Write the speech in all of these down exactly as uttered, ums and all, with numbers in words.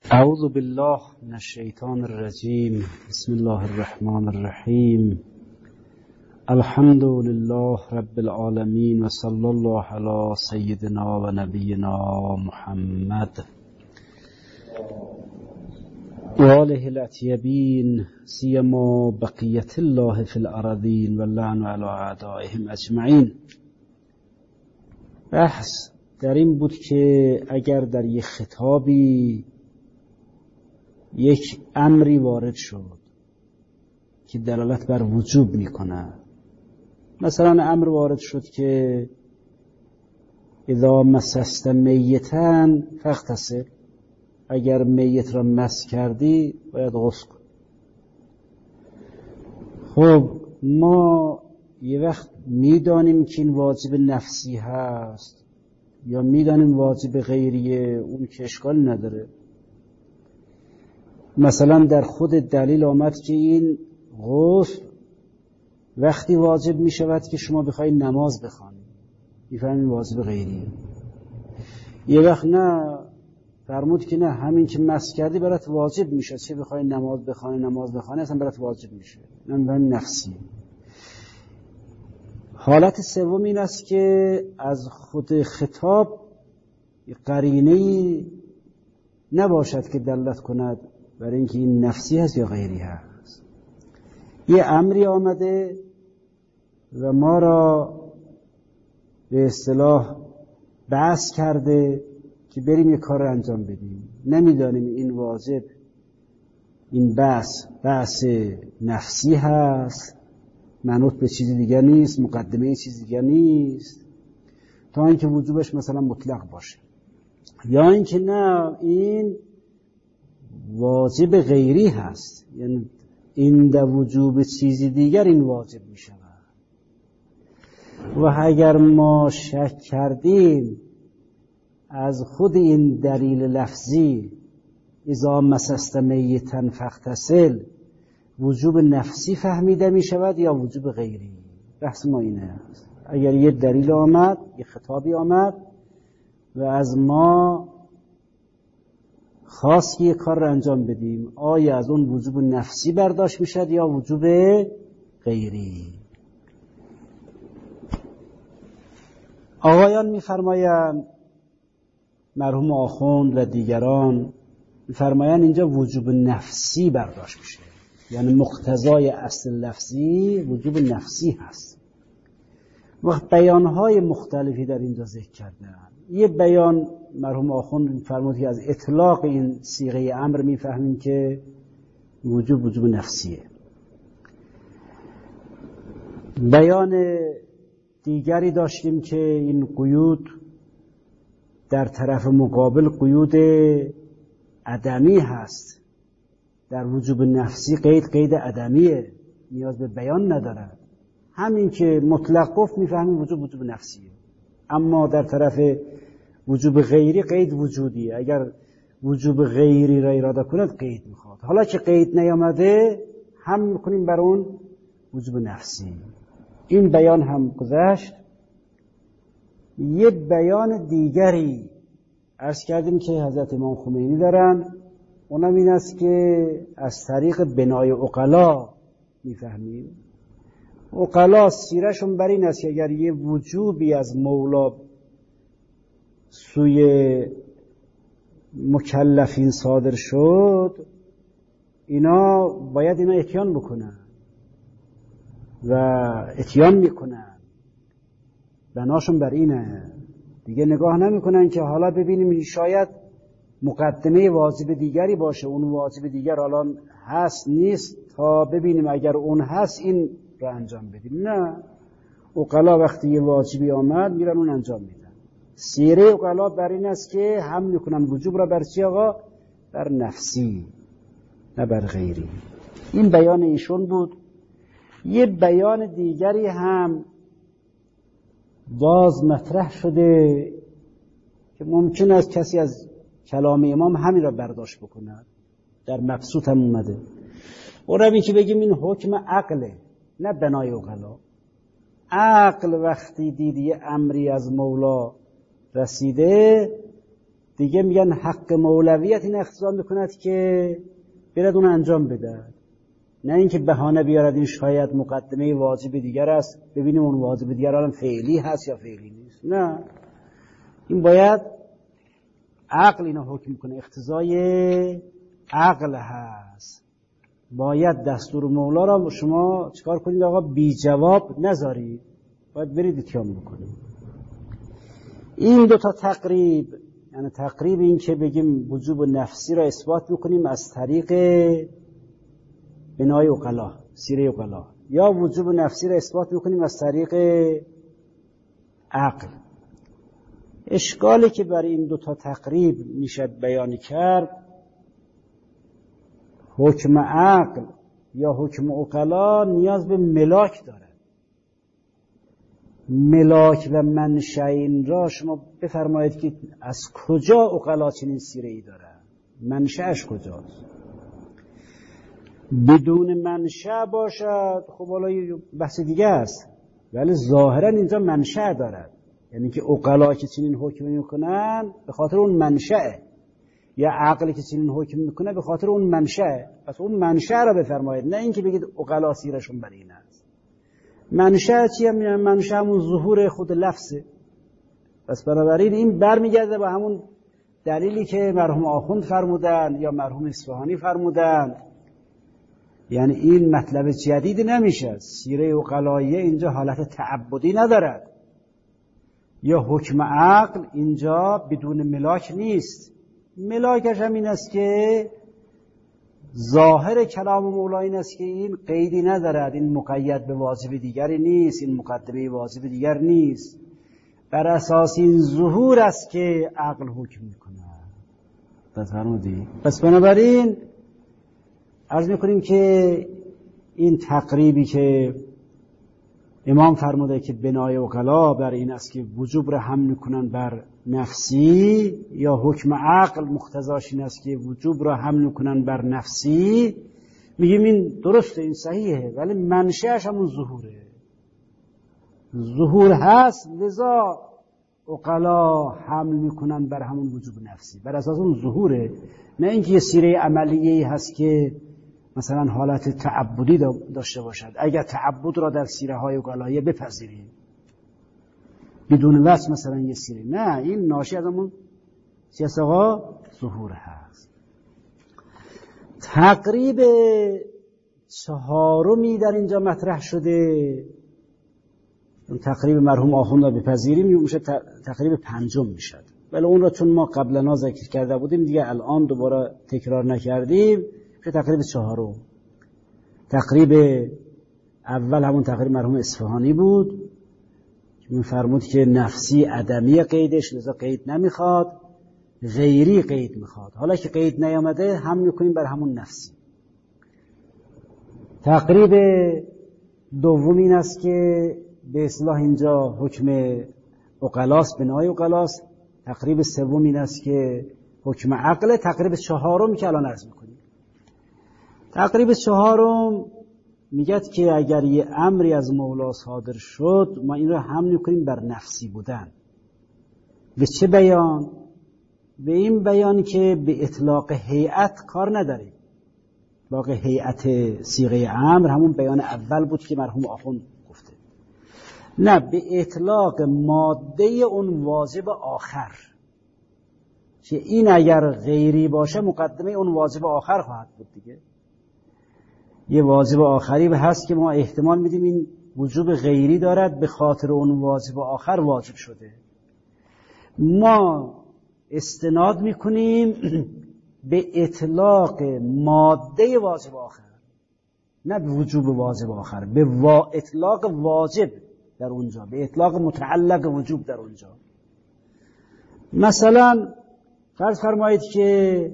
اعوذ بالله من الشیطان الرجیم. بسم الله الرحمن الرحیم. الحمد لله رب العالمین و صلی الله علی سیدنا و نبینا محمد و آله الاطیبین سیما بقیت الله فی الارضین و اللعن علی اعدائهم اجمعین. بحث در این بود که اگر در یک خطابی یک امری وارد شد که دلالت بر وجوب میکنه، مثلا امر وارد شد که اذا مسست میتا فاغتسل، اگر میت را مس کردی باید غسل کن. خب ما یه وقت میدانیم که این واجب نفسی هست یا میدانیم واجب غیریه، اون که اشکال نداره. مثلا در خود دلیل آمد که این غسل وقتی واجب می شود که شما بخواید نماز بخوانید، میفهمید واجب غیریه. یه وقت نه فرمود که نه، همین که مس کردی برات واجب میشه، چه بخواید نماز بخوانی نماز بخوانی اصلا برات واجب میشه، نه نفسی. حالت سوم این است که از خود خطاب قرینه‌ای نباشد که دلالت کند برای اینکه این نفسی هست یا غیری هست. یه امری آمده و ما را به اصطلاح بحث کرده که بریم یه کار رو انجام بدیم، نمیدانیم این واجب، این بحث بحث نفسی هست، منوط به چیزی دیگر نیست، مقدمه چیزی دیگر نیست، تا اینکه وجوبش مثلا مطلق باشه، یا اینکه نه این واجب غیری هست، یعنی این در وجوب چیزی دیگر این واجب می شود. و اگر ما شک کردیم از خود این دلیل لفظی اذا مسست میتا فاغتسل وجوب نفسی فهمیده می شود یا وجوب غیری، بحث ما اینه است. اگر یه دلیل آمد، یه خطابی آمد و از ما خواست که یه کار رو انجام بدیم، آیا از اون وجوب نفسی برداشت میشد یا وجوب غیری؟ آقایان میفرمایند، مرحوم آخوند و دیگران میفرمایند اینجا وجوب نفسی برداشت میشه، یعنی مقتضای اصل لفظی وجوب نفسی هست. وقت بیانهای مختلفی در اینجا ذکر کردن. یه بیان مرحوم آخوند می‌فرمود که از اطلاق این صیغه امر میفهمیم که وجوب وجوب نفسیه. بیان دیگری داشتیم که این قیود در طرف مقابل قیود عدمی هست، در وجوب نفسی قید قید عدمیه، نیاز به بیان نداره، همین که مطلق گفت میفهمیم وجوب وجوب نفسیه. اما در طرف وجوب غیری قید وجودی، اگر وجوب غیری را اراده کند قید میخواد. حالا که قید نیامده هم میکنیم بر اون وجوب نفسی. این بیان هم گذشت. یه بیان دیگری عرض کردیم که حضرت امام خمینی دارن، اونم این است که از طریق بنای عقلا میفهمیم. عقلا سیرشون بر این است که اگر یه وجوبی از مولا سوی مکلفین صادر شد، اینا باید اینا اتیان بکنن و اتیان میکنن، بناشون بر اینه. دیگه نگاه نمیکنن که حالا ببینیم شاید مقدمه واجب دیگری باشه، اون واجب دیگر الان هست نیست، تا ببینیم اگر اون هست این رو انجام بدیم. نه، عقلا وقتی یه واجبی آمد میرن اون انجام میدن. سیره عقلا بر این است که هم میکنن وجوب را بر چی آقا؟ بر نفسی، نه بر غیری. این بیان ایشون بود. یه بیان دیگری هم باز مطرح شده که ممکن است کسی از کلام امام همین را برداشت بکنه، در مبسوط هم اومده. اونم این که بگیم این حکم عقله، نه بنای عقلا. عقل وقتی دیدی امری از مولا رسیده دیگه میگن حق مولویت این اقتضا میکند که برد اون انجام بده، نه اینکه بهانه بیارد این شاید مقدمه واجب دیگر است، ببینیم اون واجب دیگر الان فعلی هست یا فعلی نیست. نه، این باید عقل اینو حکم کنه، اقتضای عقل هست. باید دستور مولا را شما چیکار کنید آقا؟ بی جواب نذارید، باید برید اتیان بکنید. این دو تا تقریب، یعنی تقریب این که بگیم وجوب نفسی را اثبات بکنیم از طریق بنای عقلا، سیره عقلا، یا وجوب نفسی را اثبات بکنیم از طریق عقل. اشکالی که برای این دو تا تقریب میشه بیان کرد، حکم عقل یا حکم عقلا نیاز به ملاک داره. ملاک و منشأ این را شما بفرمایید که از کجا عقلا چنین سیره ای داره، منشأش کجاست؟ بدون منشأ باشد خب حالا بحث دیگه است، ولی ظاهرا اینجا منشأ دارد، یعنی که عقلا که چنین حکم میکنن به خاطر اون منشأه، یا عقلی که چنین حکم میکنه به خاطر اون منشأه. پس اون منشأ را بفرمایید، نه اینکه بگید عقلا سیرشون بر این است. منشأ چیه؟ منشأ همون ظهور خود لفظه. پس بنابراین این برمیگرده به همون دلیلی که مرحوم آخوند فرمودن یا مرحوم اصفهانی فرمودن، یعنی این مطلب جدید نمیشه. سیره عقلاییه اینجا حالت تعبدی ندارد، یا حکم عقل اینجا بدون ملاک نیست. ملاکش هم این است که ظاهر کلام مولا این است که این قیدی ندارد، این مقید به واجب دیگری نیست، این مقدمه واجب دیگر نیست، بر اساس این ظهور است که عقل حکم میکنه. بفرمودی. پس بنابراین عرض میکنیم که این تقریبی که امام فرموده که بنای عقلا بر این است که وجوب را حمل کنن بر نفسی، یا حکم عقل مقتضاش این است که وجوب را حمل کنن بر نفسی، میگیم این درسته، این صحیحه، ولی منشأش همون ظهوره. ظهور هست، لذا عقلا حمل میکنن بر همون وجوب نفسی، بر اساس اون ظهوره، نه اینکه یه سیره عملیه هست که مثلا حالت تعبدی داشته باشد. اگر تعبد را در سیره های عقلاییه بپذیریم بدون وصف مثلا یه سیره، نه، این ناشی از همون سیاست آقا ظهور هست. تقریب چهارمی در اینجا مطرح شده، اون تقریب مرحوم آخوند را بپذیریم میشه تقریب پنجم میشد، ولی اون را چون ما قبلا ذکر کرده بودیم دیگه الان دوباره تکرار نکردیم، میشه تقریب چهارم. تقریب اول همون تقریب مرحوم اصفهانی بود که میفرمود که نفسی عدمی قیدش، لذا قید نمیخواد، غیری قید میخواد. حالا که قید نیامده هم میکنیم بر همون نفسی. تقریب دوم این است که به اصطلاح اینجا حکم عقلاست، بنای عقلاست. تقریب سوم این است که حکم عقل. تقریب چهارم که الان عرض میکنیم. تقریب چهارم میگه که اگر یه امری از مولا صادر شد ما این رو حمل میکنیم بر نفسی بودن. به چه بیان؟ به این بیان که به اطلاق هیئت کار نداریم. اطلاق هیئت صیغه امر همون بیان اول بود که مرحوم آخوند گفته، نه، به اطلاق ماده اون واجب آخر، که این اگر غیری باشه مقدمه اون واجب آخر خواهد بود دیگه. یه واجب آخری به هست که ما احتمال میدیم این وجوب غیری دارد، به خاطر اون واجب آخر واجب شده. ما استناد میکنیم به اطلاق ماده واجب آخر، نه به وجوب واجب آخر، به وا... اطلاق واجب در اونجا، به اطلاق متعلق وجوب در اونجا. مثلا فرض فرمایید که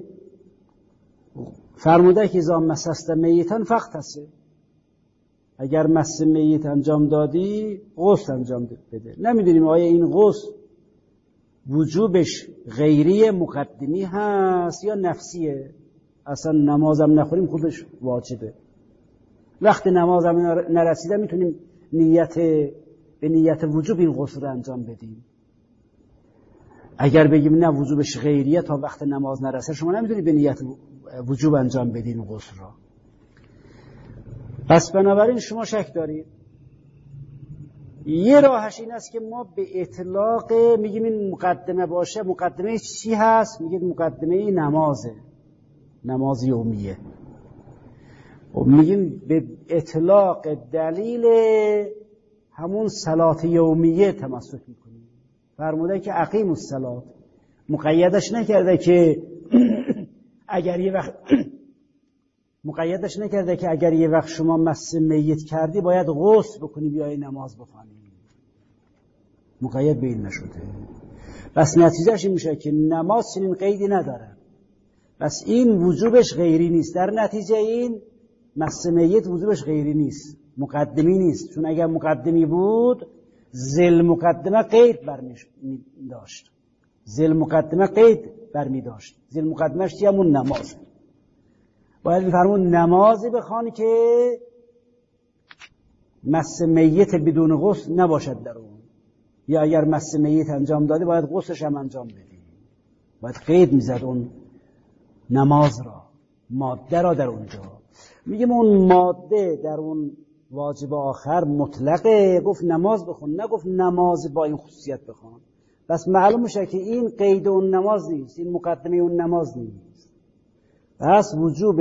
فرموده که اذا مسست میتن فاغتسل، اگر مس میت انجام دادی غسل انجام بده. نمیدونیم آیا این غسل وجوبش غیری مقدمی هست یا نفسیه. اصلا نمازم نخوریم خودش واجبه، وقتی نمازم نرسیده میتونیم نیت به نیت وجوب این غسل رو انجام بدیم. اگر بگیم نه وجوبش غیریه تا وقت نماز نرسه، شما نمیتونید به نیت وجوب انجام بدین غسل را. پس بنابراین شما شک دارید. یه راهش این است که ما به اطلاق میگیم این مقدمه باشه. مقدمه چی هست؟ میگید مقدمه نمازه، نماز یومیه. و میگیم به اطلاق دلیل همون صلات یومیه تمسک میکنیم. فرموده که اقیم الصلات، مقیدش نکرده که اگر یه وقت مقیدش نکرده که اگر یه وقت شما مس میت کردی باید غسل بکنی بیای نماز بخوانی. مقید به این نشده. پس نتیجهش این میشه که نماز چنین قیدی نداره. پس این وجوبش غیری نیست. در نتیجه این مس میت وجوبش غیری نیست، مقدمی نیست. چون اگر مقدمی بود ذل مقدمه قید برمی داشت. ذل مقدمه قید برمی داشت. ذل مقدمهش چیه؟ همون نماز. باید میفرمون نمازی بخوانی که مس میت بدون غسل نباشد در اون، یا اگر مس میت انجام دادی باید غسلش هم انجام بدی. باید قید میزد اون نماز را، ماده را در اونجا. میگیم اون ماده در اون واجب آخر مطلقه، گفت نماز بخون، نگفت نماز با این خصوصیت بخون. پس معلوم میشه که این قید اون نماز نیست، این مقدمه اون نماز نیست. پس وجوب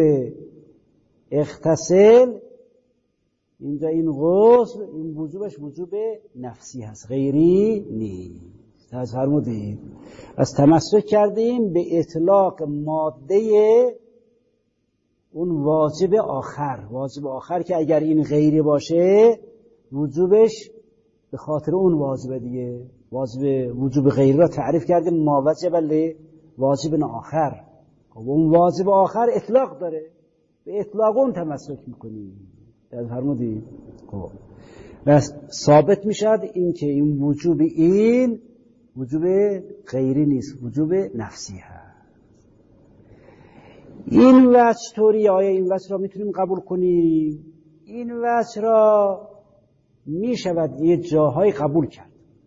اغتسل اینجا این غسل، این وجوبش وجوب نفسی هست، غیری نیست. از فرمودید از تمسک کردیم به اطلاق ماده اون واجب آخر. واجب آخر که اگر این غیری باشه وجوبش به خاطر اون واجبه دیگه. واجب وجوب غیری را تعریف کردیم، ما وجب له واجب آخر. خب اون واجب آخر اطلاق داره، به اطلاق اون تمسک میکنیم. از فرمودید خب بس ثابت میشد این که این وجوب این وجوب غیری نیست، وجوب نفسی هست. این وجه طوری آیا این وجه را میتونیم قبول کنیم؟ این وجه را میشود یه جاهای قبول کرد.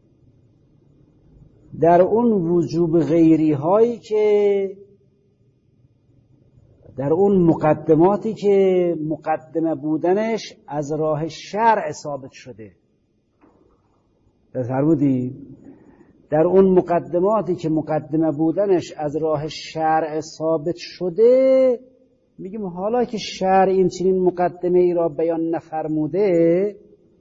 در اون وجوب غیری هایی که در اون مقدماتی که مقدمه بودنش از راه شرع ثابت شده. فرمودی در اون مقدماتی که مقدمه بودنش از راه شرع ثابت شده، میگیم حالا که شرع این چنین مقدمه ای را بیان نفرموده،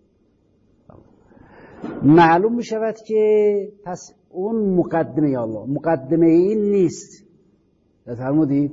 معلوم می شود که پس اون مقدمه الله مقدمه این نیست. فرمودی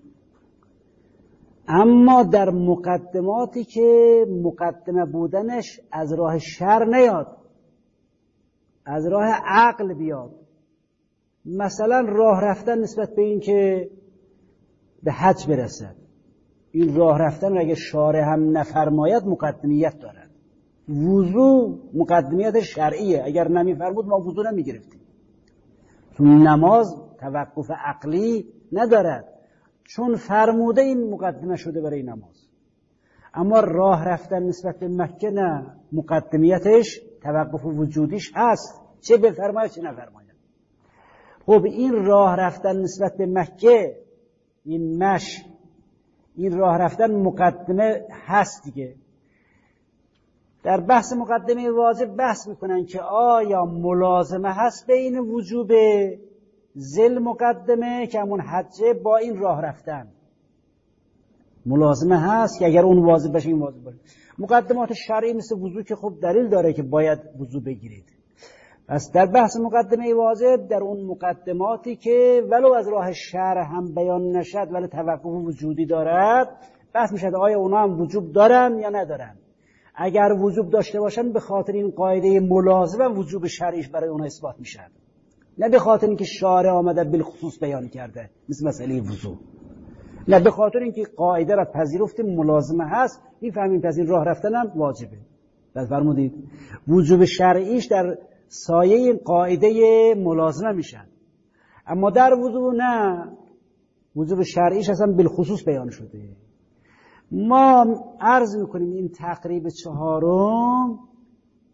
اما در مقدماتی که مقدمه بودنش از راه شرع نیاد، از راه عقل بیاد، مثلا راه رفتن نسبت به این که به حج برسد، این راه رفتن اگه شارع هم نفرماید مقدمیت دارد. وضو مقدمیت شرعیه، اگر نمیفرمود ما وضو نمیگرفتیم. چون نماز توقف عقلی ندارد، چون فرموده این مقدمه شده برای نماز. اما راه رفتن نسبت به مکه نه، مقدمیتش توقف وجودیش هست، چه بفرماید چه نفرماید. خب این راه رفتن نسبت به مکه، این مش، این راه رفتن مقدمه هست دیگه. در بحث مقدمه واجب بحث میکنن که آیا ملازمه هست بین وجوب ذل مقدمه که همون حجه با این راه رفتن. ملازمه هست که اگر اون واجب باشه این واجب باشه. مقدمات شرعی مثل وضو که خب دلیل داره که باید وضو بگیرید. پس در بحث مقدمه واجب در اون مقدماتی که ولو از راه شرع هم بیان نشد ولی توقف وجودی دارد، بحث میشه آیا اونا هم وجوب دارن یا ندارن. اگر وجوب داشته باشن به خاطر این قاعده ملازمه وجوب شرعیش برای اونا اثبات میشه، نه به خاطر اینکه شارع آمده بالخصوص بیان کرده مثل مسئله وضو، نه به خاطر اینکه قاعده را پذیرفتیم ملازمه هست میفهمیم پس این راه رفتن هم واجبه. پس فرمودید وجوب شرعیش در سایه این قاعده ملازمه میشن، اما در وضو نه، وجوب شرعیش اصلا بالخصوص بیان شده. ما عرض میکنیم این تقریب چهارم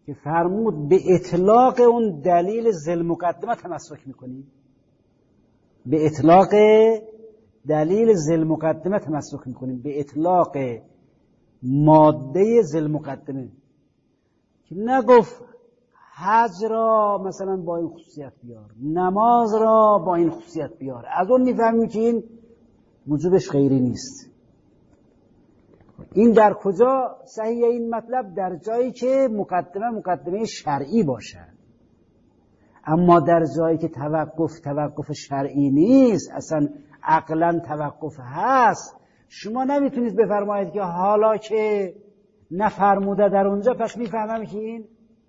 که فرمود به اطلاق اون دلیل ذل مقدمه تمسک میکنیم، به اطلاق دلیل ذل مقدمه تمسک میکنیم، به اطلاق ماده ذل مقدمه، که نگفت حج را مثلا با این خصوصیت بیار، نماز را با این خصوصیت بیار، از اون میفهمیم که این وجوبش غیری نیست. این در کجا صحیح این مطلب؟ در جایی که مقدمه مقدمه شرعی باشد. اما در جایی که توقف توقف شرعی نیست، اصلا عقلا توقف هست، شما نمیتونید بفرمایید که حالا که نفرموده در اونجا پس میفهمم که این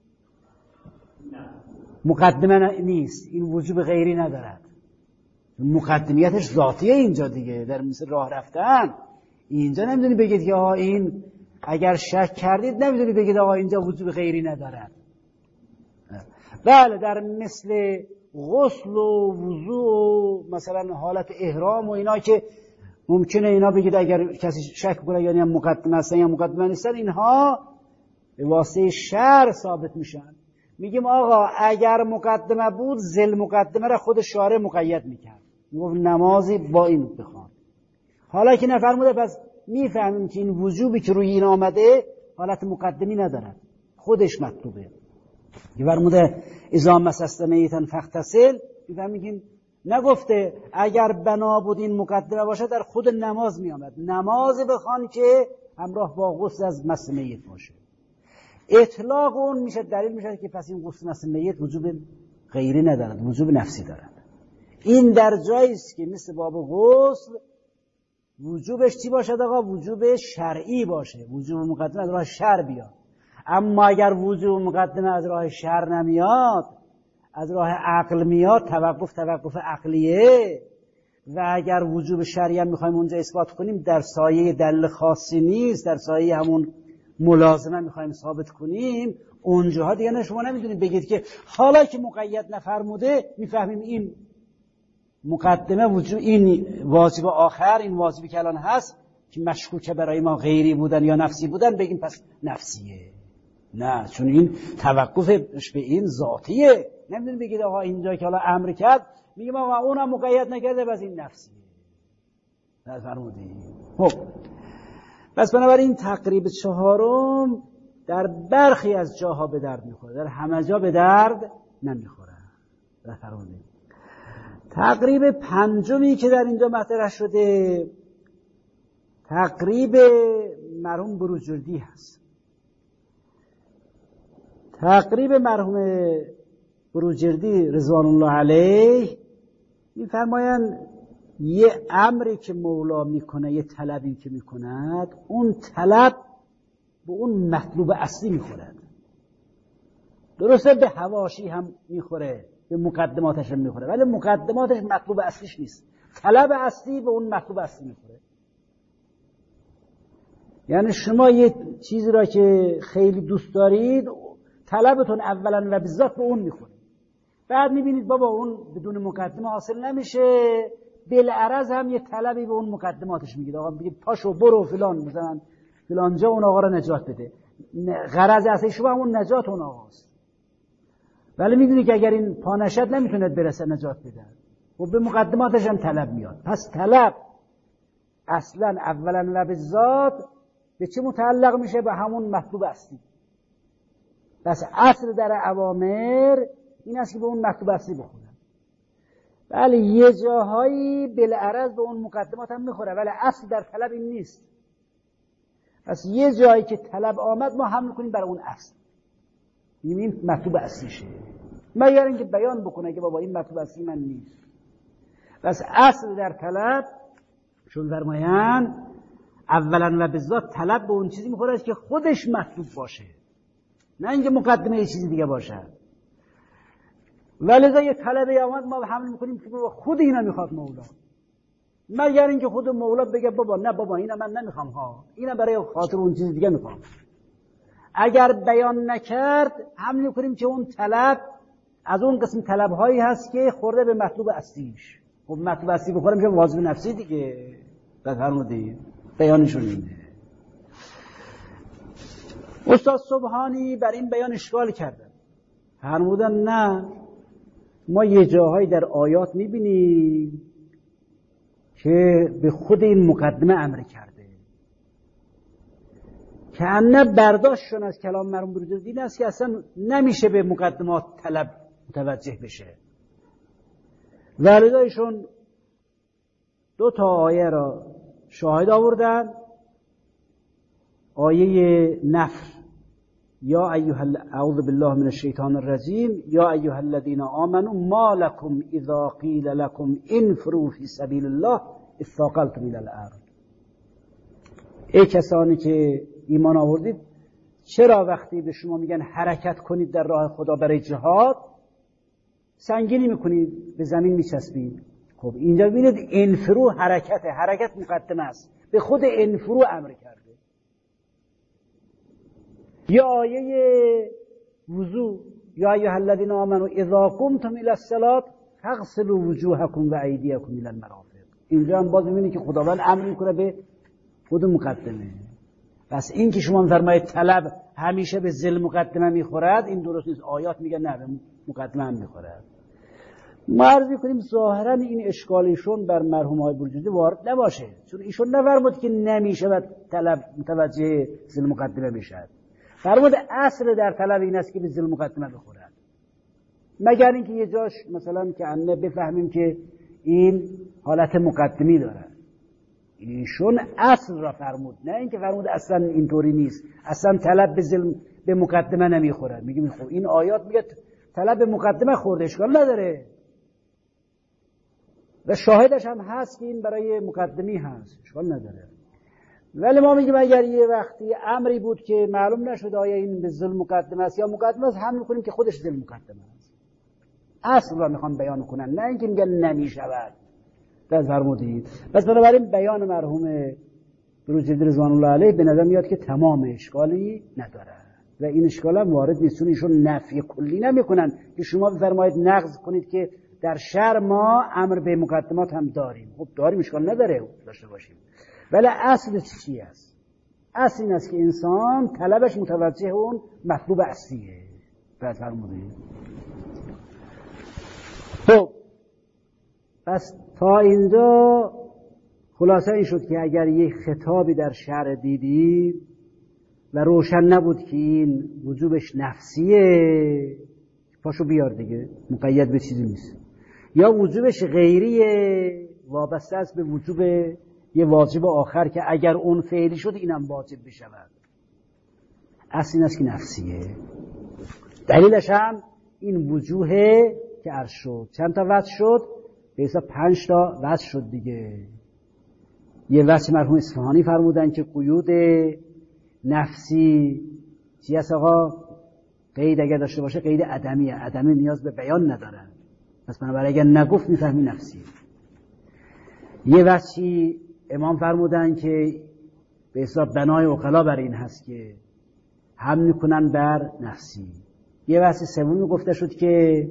مقدمه نیست، این وجوب غیری ندارد. مقدمیتش ذاتیه اینجا دیگه، در مثل راه رفتن اینجا نمیدونی بگید که آقا این اگر شک کردید نمیدونی بگید آقا اینجا وجوب غیری ندارد. بله در مثل غسل و وضوء و مثلا حالت احرام و اینا که ممکنه اینا بگید اگر کسی شک کنه یعنی مقدمه هستن یا مقدمه نیستن، اینها به واسطه شرع ثابت میشن. میگیم آقا اگر مقدمه بود ذل مقدمه را خود شارع مقید میکرد، میگفت نمازی با این بخوان. حالا که نفرموده پس میفهمیم که این وجوبی که روی این آمده حالت مقدمی ندارد، خودش مطلوبه. که فرموده اذا مسست میتا فاغتسل، میفهمیم که نگفته اگر بنا بود این مقدمه باشه در خود نماز میامد، نمازی بخوان که همراه با غسل از مس میت باشه. اطلاق اون میشه دلیل میشه که پس این غسل مس میت وجوب غیری ندارد، وجوب نفسی دارد. این در جایی است که مثل باب غسل وجوبش چی باشد آقا؟ وجوب شرعی باشه، وجوب مقدمه از راه شرع بیاد. اما اگر وجوب مقدمه از راه شرع نمیاد، از راه عقل میاد، توقف توقف عقلیه، و اگر وجوب شرعی هم میخوایم اونجا اثبات کنیم در سایه دلیل خاصی نیست، در سایه همون ملازمه میخوایم ثابت کنیم، اونجاها دیگه نه شما نمیدونید بگید که حالا که مقید نفرموده میفهمیم این مقدمه وجود این واجب آخر، این واجبی که الان هست که مشکوکه برای ما غیری بودن یا نفسی بودن، بگیم پس نفسیه. نه، چون این توقفش به این ذاتیه. نمیدونید بگید آقا اینجا که حالا امر کرد میگیم آقا اونم مقید نکرده بس این نفسیه. نه فرمودی. خب پس بنابراین تقریب چهارم در برخی از جاها به درد میخوره، در همه جا به درد نمیخوره. نه فرمودی. تقریب پنجمی که در اینجا مطرح شده تقریب مرحوم بروجردی هست. تقریب مرحوم بروجردی رضوان الله علیه می‌فرمایند یه امری که مولا میکنه، یه طلبی که میکند، اون طلب به اون مطلوب اصلی میخورد. درسته به حواشی هم میخوره، به مقدماتش هم میخوره، ولی مقدماتش مطلوب اصلیش نیست. طلب اصلی به اون مطلوب اصلی میخوره. یعنی شما یه چیزی را که خیلی دوست دارید، طلبتون اولا و بالذات به اون میخوره. بعد میبینید بابا اون بدون مقدمه حاصل نمیشه، بالعرض هم یه طلبی به اون مقدماتش میگید. آقا میگید پاشو برو فلان، مثلا فلان جا اون آقا را نجات بده. غرض اصلی شما همون نجات اون آقاست. ولی میدونی که اگر این پا نشد نمیتونه برسه نجات بده. و به مقدماتش هم طلب میاد. پس طلب اصلا اولا و بالذات به چه متعلق میشه؟ به همون مطلوب اصلی. پس اصل در اوامر این است که به اون مطلوب اصلی بخونن. بله یه جاهایی بالعرض به اون مقدمات هم میخوره، ولی اصل در طلب این نیست. پس یه جایی که طلب آمد ما هم میکنیم برای اون اصل، این مطلوب اصلیشه، مگر اینکه بیان بکنه که بابا این مطلوب اصلی من نیست. پس اصل در طلب چون فرمایند اولا و بالذات طلب به اون چیزی میخوره که خودش مطلوب باشه، نه اینکه مقدمه یه چیزی دیگه باشه. ولذا یه طلبی آمد ما حمل میکنیم که بابا خود اینا میخواد مولا، مگر اینکه خود مولا بگه بابا نه بابا اینا من نمیخوام ها، اینا برای خاطر اون چیز دیگه میخوام. اگر بیان نکرد حمل میکنیم که اون طلب از اون قسم طلبهایی هست که خورده به مطلوب اصلیش. خب مطلوب اصلی بخوره میشه واجب نفسی دیگه. بفرمودید بیانشون اینه. استاد سبحانی بر این بیان اشکال کردن، فرمودن نه، ما یه جاهایی در آیات میبینیم که به خود این مقدمه امر کرده، که انه برداشتشون از کلام مرحوم بروجردی این است که اصلا نمیشه به مقدمات طلب متوجه بشه. والدایشون دو تا آیه را شاهد آوردن. آیه نفر، یا ایها اعوذ بالله من الشیطان الرجیم، یا ایها الذین آمنوا ما لكم اذا قیل لكم انفروا فی سبیل الله اثاقلتم الی الارض. ای کسانی که ایمان آوردید، چرا وقتی به شما میگن حرکت کنید در راه خدا برای جهاد، سنگینی میکنید، به زمین میچسبید؟ خب اینجا ببینید انفرو حرکت، حرکت مقدمه است، به خود انفرو امر کرده. یا آیه وضو، یا ایها الذین آمنوا اذا قمتم الی الصلاة فاغسلوا وجوهکم و ایدیکم الی المرافق. اینجا هم باز میبینید که خداوند امر میکنه به خود مقدمه. پس این که شما میفرمایید طلب همیشه به ذل مقدمه میخورد، این درست نیست. آیات میگن نه، به مقدمه هم میخورد. ما عرض میکنیم ظاهرا این اشکالیشون بر مرحوم آقای بروجردی وارد نباشه، چون ایشون نفرمود که نمیشه و طلب متوجه ذل مقدمه بشد. فرمود اصل در طلب این است که به ذل مقدمه بخورد، مگر اینکه یه جاش مثلا که انه بفهمیم که این حالت مقدمی داره. ایشون اصل را فرمود، نه اینکه فرمود اصلا اینطوری نیست، اصلا طلب به ذل به مقدمه نمیخورد. میگیم خب این آیات میگه طلب به مقدمه خورده، اشکال نداره و شاهدش هم هست که این برای مقدمی هست، اشکال نداره. ولی ما میگیم اگر یه وقتی امری بود که معلوم نشد آیا این به ذل مقدمه است یا مقدمه است، هم میکنیم که خودش ذل مقدمه است. اصل را میخوان بیان کنن، نه اینکه میگن نمیشود. دست فرمودید. پس بنابراین بیان مرحوم بروجردی رضوان الله علیه به نظر میاد که تمام اشکالی نداره و این اشکال هم وارد نیست، چون ایشون نفی کلی نمیکنن که شما بفرمایید نقض کنید که در شرع ما امر به مقدمات هم داریم. خب داریم، اشکال نداره داشته باشیم، ولی اصل چی است؟ اصل این است که انسان طلبش متوجه اون مطلوب اصلیه. دست فرمودید. خب پس تا اینجا خلاصه این شد که اگر یک خطابی در شرع دیدی و روشن نبود که این وجوبش نفسیه، پاشو بیار دیگه، مقید به چیزی نیست. یا وجوبش غیریه، وابسته است به وجوب یه واجب آخر که اگر اون فعلی شد اینم واجب بشود. اصل این است که نفسیه. دلیلش هم این وجوهه که عرض شد. چند تا وجه شد؟ به حساب پنج تا وجه شد دیگه. یه وجه مرحوم اصفهانی فرمودن که قیود نفسی چی هست آقا؟ قید اگر داشته باشه قید عدمیه، عدمی نیاز به بیان ندارن، پس بنابراین اگر نگفت میفهمی نفسی. یه وجهی امام فرمودن که به حساب بنای عقلا بر این هست که هم میکنن بر نفسی. یه وجه سومی گفته شد که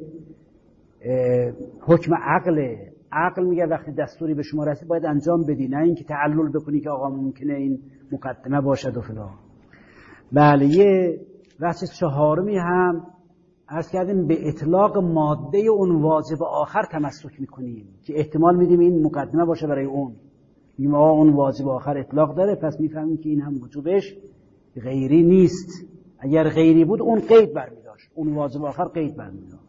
حکم عقله، عقل میگه وقتی دستوری به شما رسید باید انجام بدی، نه اینکه تعلل بکنی که آقا ممکنه این مقدمه باشد و فلان. بله. یه وجه چهارمی هم عرض کردیم به اطلاق ماده اون واجب آخر تمسک میکنیم که احتمال میدیم این مقدمه باشه برای اون، میگیم آقا اون واجب آخر اطلاق داره، پس میفهمیم که این هم وجوبش غیری نیست. اگر غیری بود اون قید برمیداشت، اون واجب آخر قید برمیداشت.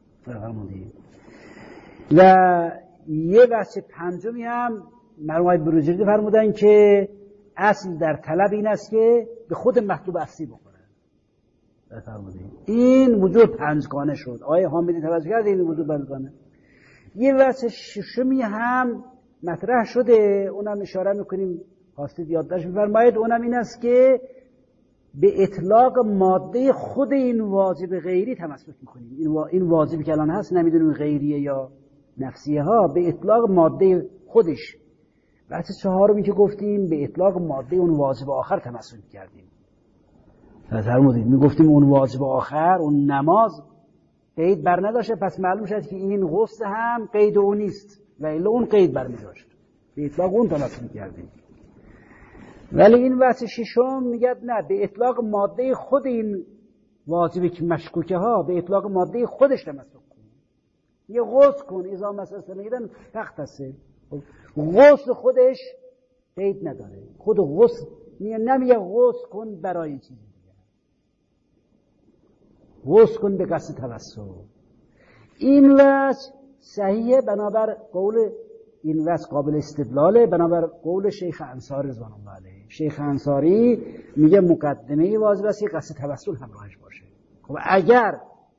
و یه وجه پنجمی هم مرحوم بروجردی فرمودن که اصل در طلب این است که به خود مطلوب اصلی بخوره. این وجود پنجگانه شد. آیه حامدی توجه کرده این وجود پنجگانه. یه وجه ششمی هم مطرح شده، اونم اشاره میکنیم، خواستید یادداشت بفرمایید. اونم این است که به اطلاق ماده خود این واجب غیری تمسک میکنیم. این, وا... این واجبی که الان هست نمیدونیم غیریه یا نفسیه ها، به اطلاق ماده خودش. بحث چهارمی که گفتیم به اطلاق ماده اون واجب آخر تمسک کردیم. فرمودید میگفتیم اون واجب آخر، اون نماز قید بر نداشته، پس معلوم شد که این غسل هم قید اون نیست و الا اون قید بر می‌داشت، به اطلاق اون تمسک کردیم. ولی این وجه ششم میگه نه، به اطلاق ماده خود این واجبی که مشکوکه ها، به اطلاق ماده خودش تمسک کن. یه غسل کن اذا مسست میگن تغتسل. غسل خودش قید نداره، خود غسل نمیگه غسل کن برای چیزی دیگه، غسل کن به قصد توسل. این وجه صحیحه، بنابر قول این وجه قابل استدلاله، بنابر قول شیخ انصاری رضوان الله علیه. شیخ انصاری میگه مقدمه واجب است که قصد توسل همراهش باشه. خب اگر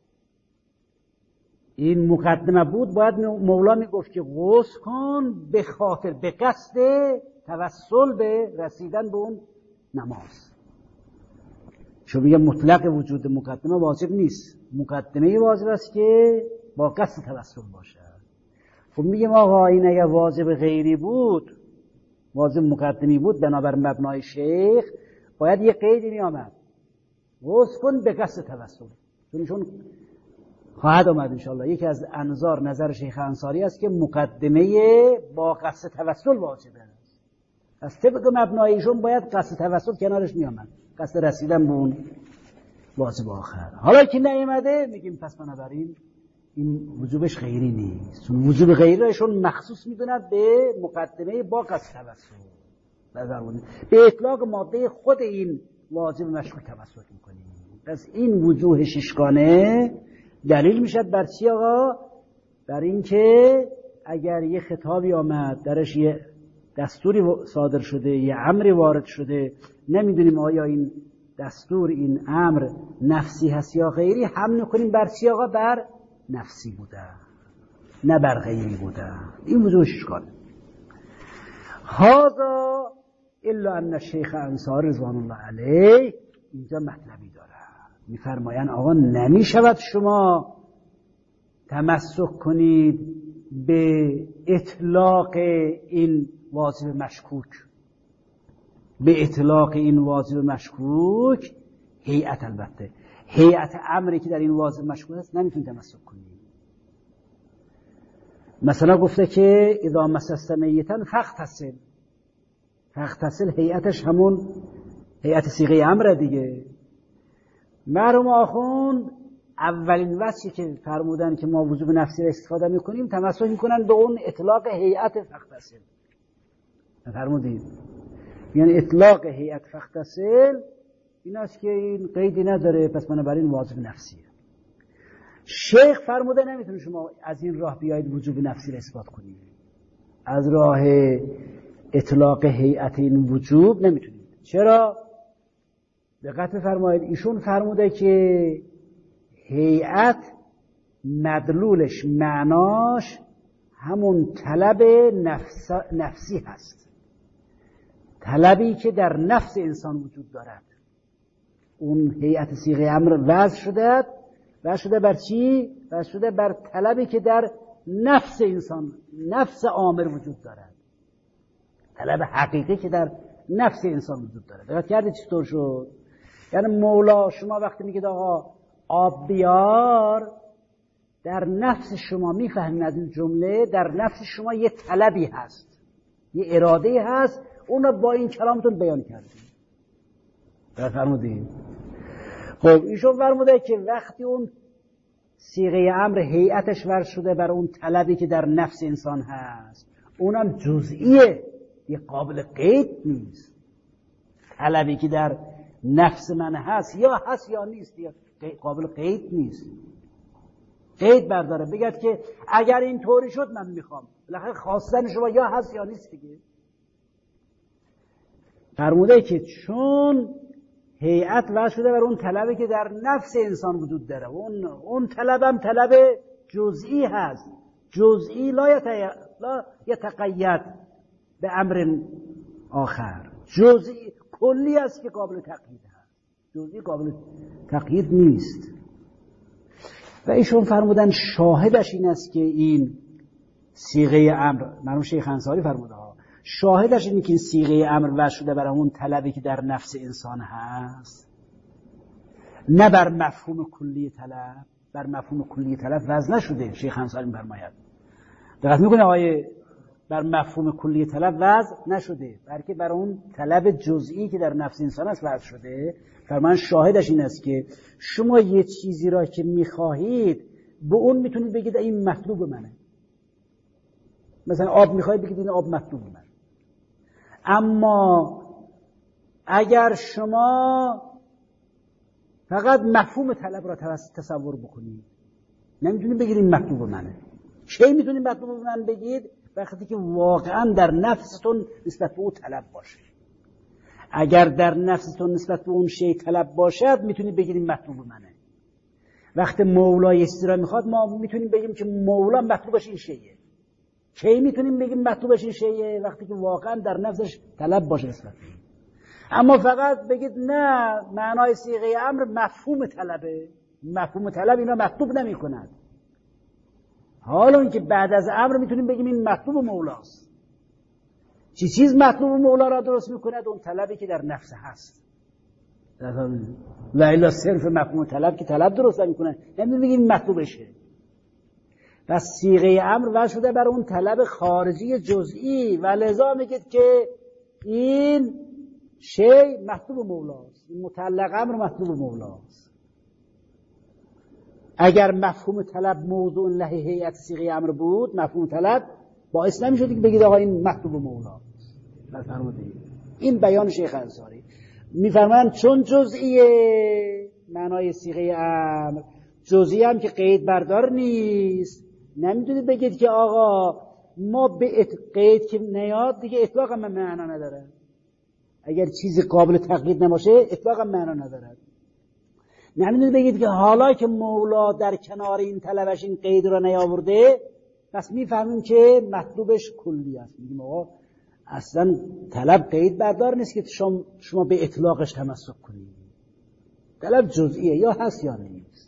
این مقدمه بود باید مولا میگفت که غسل کن به خاطر به قصد توسل به رسیدن به اون نماز. چون میگه مطلق وجود مقدمه واجب نیست، مقدمه واجب است که با قصد توسل باشه. خب میگم آقا این اگر واجب غیری بود، واجب مقدمی بود، بنابر مبنای شیخ باید یه قیدی می آمد، غسل کن به قصد توسل. چون خواهد آمد انشاءالله یکی از انظار نظر شیخ انصاری است که مقدمه با قصد توسل واجبه است. از طبق مبنایشون باید قصد توسل کنارش می آمد، قصد رسیدن به اون واجب آخر. حالا که نیامده میگیم پس بنابراین این وجوبش غیری نیست، چون وجوب غیریشون مخصوص میدونن به مقدمه با قصد توسل. به اطلاق ماده خود این واجب مشروع توسل میکنیم. پس این وجوه ششگانه دلیل میشد بر چی آقا؟ بر این که اگر یه خطابی آمد درش یه دستوری صادر شده، یه امری وارد شده، نمیدونیم آیا این دستور این امر نفسی هست یا غیری، هم نکنیم بر چی آقا؟ بر نفسی بوده نه بر غیری بوده. این وجوه ششگانه. هذا الا ان الشیخ انصاری رضوان الله علیه اینجا مطلبی داره، میفرمایند آقا نمیشود شما تمسک کنید به اطلاق این واجب مشکوک، به اطلاق این واجب مشکوک هیئت، البته هیئت امری که در این واجب مشکوک است نمیتونید تمسک کنید. مثلا گفته که اذا مسست میتا فاغتسل، فاغتسل هیئتش همون هیئت صیغه امر دیگه. مرحوم آخوند اولین وجهی که فرمودن که ما وجوب نفسی را استفاده میکنیم تمسک میکنن به اون اطلاق هیئت فاغتسل. فرمودید یعنی اطلاق هیئت فاغتسل این است که این قیدی نداره، پس بنابراین واجب نفسیه. شیخ فرموده نمیتونه شما از این راه بیایید وجوب نفسی را اثبات کنید، از راه اطلاق هیئت این وجوب نمیتونید. چرا؟ دقت فرمایید، ایشون فرموده که هیئت مدلولش معناش همون طلب نفس نفسی هست، طلبی که در نفس انسان وجود دارد. اون هیئت صیغه امر وضع شده، وضع شده بر چی؟ وضع شده بر طلبی که در نفس انسان، نفس آمر وجود دارد، طلب حقیقی که در نفس انسان وجود دارد. دقت کردید چطور شد؟ یعنی مولا شما وقتی میگید آقا آب بیار، در نفس شما میفهمید از این جمله در نفس شما یه طلبی هست، یه اراده هست، اون رو با این کلامتون بیان کردید. فرمودید. خب ایشون فرموده که وقتی اون صیغه امر هیئتش ورد شده بر اون طلبی که در نفس انسان هست، اونم جزئیه، یه قابل قید نیست. طلبی که در نفس من هست یا هست یا نیست، یا قابل قید نیست. قید برداره بگید که اگر این طوری شد من میخوام، بالاخره خواستن شما یا هست یا نیست دیگه. فرموده که چون هیئت وضع شده بر اون طلبی که در نفس انسان وجود داره، اون اون طلبم طلب جزئی هست، جزئی لا لا یتقید به امر آخر، جزئی کلی است که قابل تقیید هست، جزئی قابل تقیید نیست. و ایشون فرمودن شاهدش این است که این صیغه امر، مرحوم شیخ انصاری فرموده ها، شاهدش اینه که این صیغه امر وضع شده بر اون طلبی که در نفس انسان هست، نه بر مفهوم کلی طلب. بر مفهوم کلی طلب وضع نشده. شیخ انصاری می‌فرماید، دقت می‌کنه آقای بر مفهوم کلی طلب وضع نشده، بلکه بر اون طلب جزئی که در نفس انسان است وضع شده. فرمان شاهدش این است که شما یه چیزی را که میخواهید به اون میتونید بگید این مطلوب منه. مثلا آب میخواهید بگید این آب مطلوب منه. اما اگر شما فقط مفهوم طلب را تصور بکنید، نمیتونید بگید این مطلوب منه. چه میتونید مطلوب من بگید؟ وقتی که واقعا در نفستون نسبت به اون طلب باشه. اگر در نفستون نسبت به اون شی طلب باشد میتونید بگید این مطلوب منه. وقتی مولا یه چیزی را میخواد ما میتونیم بگیم که مولا مطلوبش این شیه. کی میتونیم بگیم مطلوبش این شیه؟ وقتی که واقعا در نفسش طلب باشه نسبت به این. اما فقط بگید نه، معنای صیغه امر مفهوم طلبه، مفهوم طلب اینا مطلوب نمی کند. حالا اینکه بعد از امر میتونیم بگیم این مطلوب مولاست. چی چیز مطلوب مولا را درست میکند؟ اون طلبی که در نفس هست. و الا صرف مفهوم طلب که طلب درست نمیکنه، نمیتونیم بگیم مطلوبشه. پس صیغه امر وضع شده بر اون طلب خارجی جزئی و لذا میگید که این شی مطلوب مولاست، این متعلق امر مطلوب مولاست. اگر مفهوم طلب موضوع لحه هیئت صیغه امر بود، مفهوم طلب باعث نمیشد که بگید آقا این مطلوب مولاست. بفرمایید. این بیان شیخ انصاری میفرمایند چون جزئیه معنای صیغه امر، جزئی هم که قید بردار نیست، نمیتونید بگید که آقا ما به ات... قید که نیاد دیگه اطلاق هم معنا نداره. اگر چیزی قابل تقیید نباشه اطلاق هم معنا نداره. نمیتونید بگید که حالا که مولا در کنار این طلبش این قید را نیاورده پس میفهمیم که مطلوبش کلی است. میگیم آقا اصلا طلب قید بردار نیست که شما, شما به اطلاقش تمسک کنید. طلب جزئیه، یا هست یا نیست.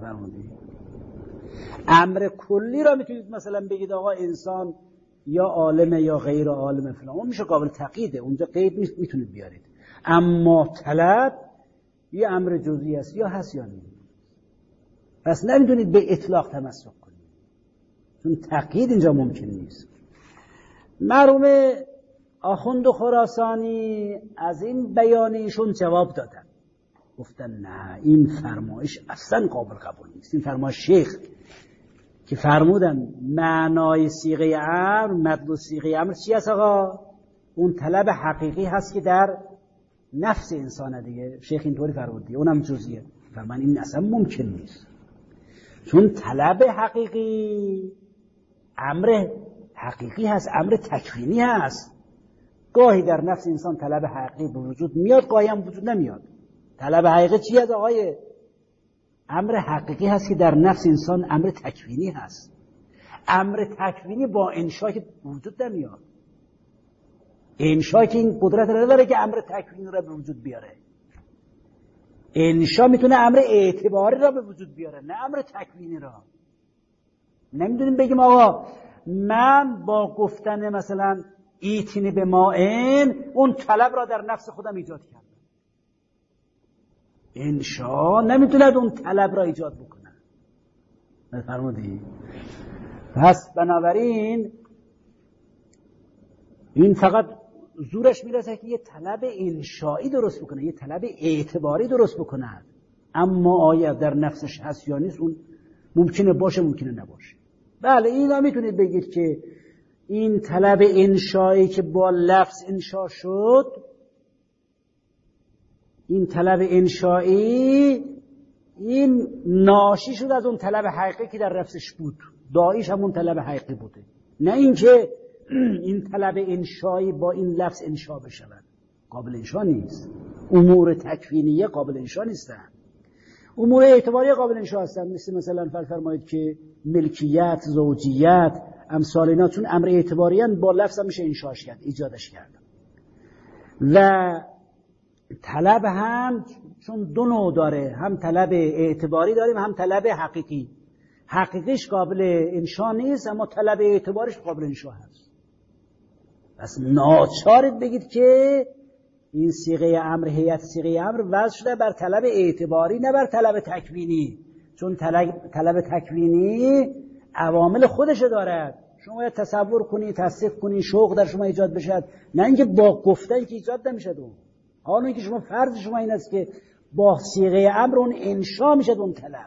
امر کلی را میتونید مثلا بگید آقا انسان یا عالمه یا غیر عالمه فلان، اون میشه قابل تقییده، اونجا قید میتونید بیارید. اما طلب یه امر جزئی است، یا هست یا نیست. پس نمیتونید به اطلاق تمسک کنید چون تقیید اینجا ممکن نیست. مرحوم آخوند خراسانی از این بیان ایشون جواب دادن، گفتن نه این فرمایش اصلا قابل قبول نیست. این فرمایش شیخ که فرمودن معنای صیغه امر، مطلوب صیغه امر چی است آقا؟ اون طلب حقیقی هست که در نفس انسانه دیگه. شیخ اینطوری فرمود دیگه، اونم جزئیه. و من این اصلا ممکن نیست، چون طلب حقیقی امر حقیقی هست، امر تکوینی هست. گاهی در نفس انسان طلب حقیقی به وجود میاد، گاهی هم وجود نمیاد. طلب حقیقی چی هست آقای؟ امر حقیقی هست که در نفس انسان امر تکوینی هست. امر تکوینی با انشا که وجود نمیاد. انشا که این قدرت نداره که امر تکوینی را به وجود بیاره. انشا میتونه امر اعتباری را به وجود بیاره، نه امر تکوینی را. نمیدونیم بگیم آقا من با گفتن مثلا ایتینی به مائن اون طلب را در نفس خودم ایجاد کردم. انشا نمیتونه اون طلب را ایجاد بکنه. فرمودی؟ پس بنابراین این فقط زورش میرسه که یه طلب انشایی درست بکنه، یه طلب اعتباری درست بکنه. اما آیا در نفسش هست یا نیست اون ممکنه باشه ممکنه نباشه. بله این هم میتونید بگید که این طلب انشایی که با لفظ انشا شد، این طلب انشایی این ناشی شد از اون طلب حقیقی که در نفسش بود، داییش همون طلب حقیقی بوده، نه اینکه این طلب انشایی با این لفظ انشا بشود. قابل انشا نیست. امور تکوینیه قابل انشا نیستن، امور اعتباری قابل انشا هستن. مثل مثلا فرمایید که ملکیت، زوجیت، امثال اینا چون امر اعتباری هستن با لفظ هم میشه انشاش کرد، ایجادش کرد. و طلب هم چون دو نوع داره، هم طلب اعتباری داریم هم طلب حقیقی. حقیقیش قابل انشا نیست اما طلب اعتباریش قابل انشا هست. پس ناچارید بگید که این صیغه امر، هیئت صیغه امر وضع شده بر طلب اعتباری نه بر طلب تکوینی، چون طلب, طلب تکوینی عوامل خودش دارد. شما باید تصور کنی، تصدیق کنی، شوق در شما ایجاد بشد، نه اینکه با گفتن که ایجاد نمیشد. اون حالا اینکه شما فرض شما این است که با صیغه امر اون انشا میشد اون طلب.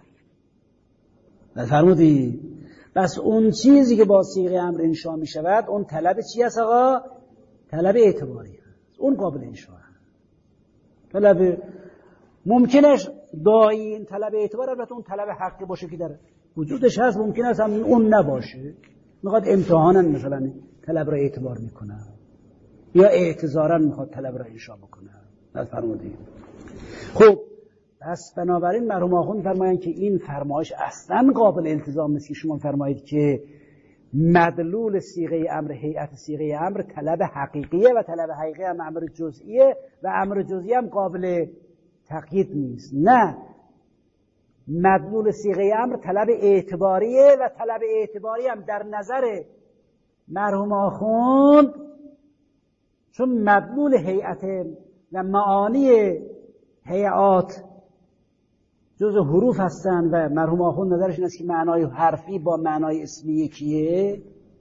فرمودی بس اون چیزی که با صیغه امر انشا میشود اون طلب چی است آقا؟ طلب اعتباری است. اون قابل انشا است. طلب ممکنه دایی این طلب اعتبار، البته اون طلب حقی باشه که در وجودش هست، ممکن است هم اون نباشه، میخواد امتحانا مثلا طلب را اعتبار میکنه یا اعتذارا میخواد طلب را انشا بکنه. فرمودید خب پس بنابراین مرحوم آخوند فرمایند که این فرمایش اصلا قابل التزام نیست که شما فرمایید که مدلول صیغه امر، هیئت صیغه امر طلب حقیقیه و طلب حقیقی هم امر جزئیه و امر جزئی هم قابل تقیید نیست. نه، مدلول صیغه امر طلب اعتباریه و طلب اعتباری هم در نظر مرحوم آخوند چون مدلول هیئت و معانی هیئات جز حروف هستن و مرحوم آخوند نظرش این است که معنای حرفی با معنای اسمی یکیه،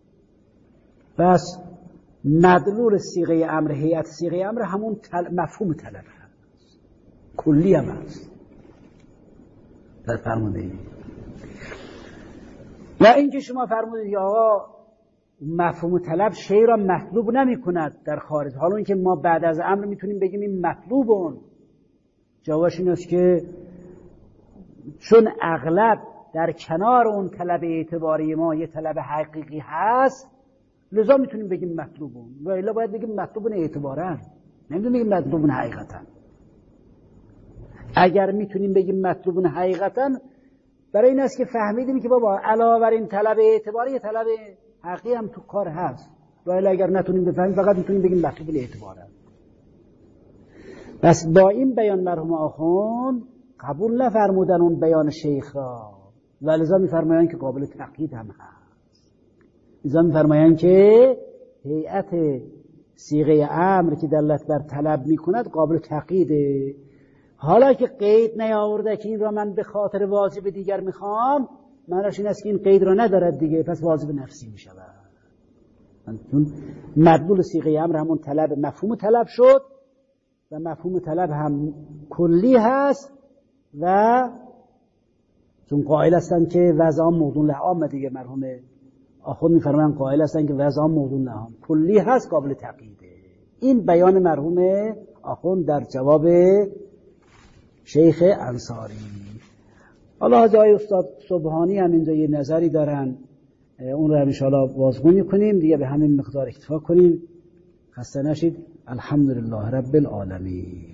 پس مدلول صیغه امر، هیئت صیغه امر همون تل... مفهوم طلب هست، کلی هم هست. در فرمودید و اینکه شما فرمودید یا آقا مفهوم طلب شی را مطلوب نمی کند در خارج، حالا اینکه ما بعد از امر میتونیم بگیم این مطلوبون، جوابش این است که چون اغلب در کنار اون طلب اعتباری ما یه طلب حقیقی هست لذا میتونیم بگیم مطلوبون، و الا باید بگیم مطلوبون اعتبارا، نمیتونیم بگیم مطلوبون حقیقتا. اگر میتونیم بگیم مطلوبون حقیقتا برای این است که فهمیدیم که بابا علاوه بر این طلب اعتباری یه طلب حقیقی هم تو کار هست، و الا اگر نتونیم بفهمیم فقط میتونیم بگیم مطلوبون اعتبارا. بس با این بیان مرحوم آخوند قبول نفرمودن اون بیان شیخ را و لذا میفرمایند که قابل تقیید هم هست. لذا میفرمایند که هیئت صیغه امر که دلالت بر طلب میکند قابل تقییده. حالا که قید نیاورده که این را من به خاطر واجب دیگر میخوام، معنیش این است که این قید را ندارد دیگه، پس واجب نفسی میشود. چون مدلول صیغه امر همون طلب، مفهوم طلب شد و مفهوم طلب هم کلی هست و چون قائل هستن که وضعان موضوع لعام دیگه، مرحوم آخوند میفرمایند قائل هستن که وضعان موضوع لعام کلی هست، قابل تقییده. این بیان مرحوم آخوند در جواب شیخ انصاری. حالا جای استاد سبحانی هم اینجا یه نظری دارن، اون رو ان شاءالله بازگو کنیم دیگه، به همین مقدار اکتفا کنیم. خسته نشید. الحمدلله رب العالمین.